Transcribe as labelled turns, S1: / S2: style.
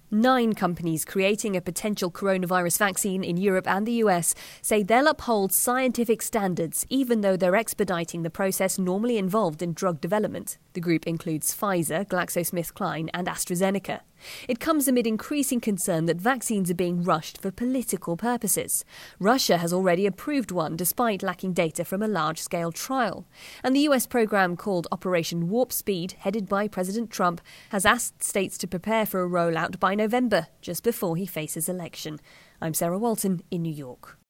S1: 9 companies creating a potential coronavirus vaccine in Europe and the US say they'll uphold scientific standards even though they're expediting the process normally involved in drug development. The group includes Pfizer, GlaxoSmithKline and AstraZeneca. It comes amid increasing concern that vaccines are being rushed for political purposes. Russia has already approved one despite lacking data from a large-scale trial. And the US program called Operation Warp Speed, headed by President Trump, has asked states to prepare for a rollout by November, just before he faces election. I'm Sarah Walton in New York.